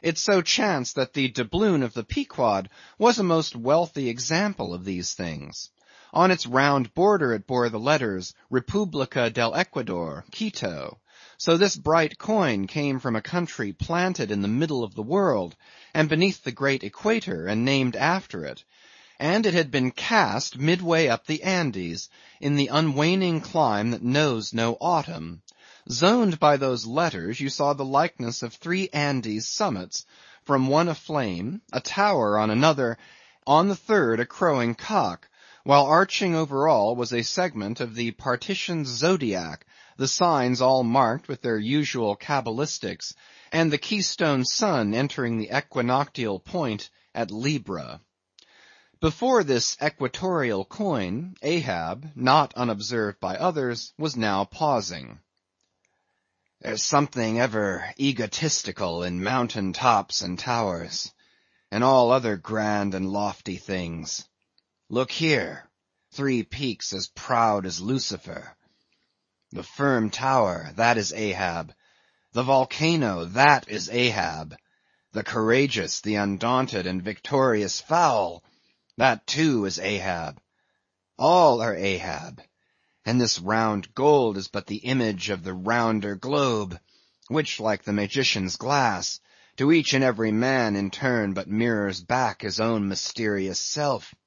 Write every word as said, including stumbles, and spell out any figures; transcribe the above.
It so chanced that the doubloon of the Pequod was a most wealthy example of these things. On its round border it bore the letters Republica del Ecuador, Quito. So this bright coin came from a country planted in the middle of the world, and beneath the great equator, and named after it. And it had been cast midway up the Andes, in the unwaning clime that knows no autumn. Zoned by those letters, you saw the likeness of three Andes summits, from one aflame, a tower on another, on the third a crowing cock, while arching over all was a segment of the partitioned zodiac, the signs all marked with their usual cabalistics, and the keystone sun entering the equinoctial point at Libra. Before this equatorial coin, Ahab, not unobserved by others, was now pausing. "There's something ever egotistical in mountain tops and towers, and all other grand and lofty things. Look here, three peaks as proud as Lucifer. The firm tower, that is Ahab. The volcano, that is Ahab. The courageous, the undaunted, and victorious fowl, that too is Ahab. All are Ahab. And this round gold is but the image of the rounder globe, which, like the magician's glass, to each and every man in turn but mirrors back his own mysterious self.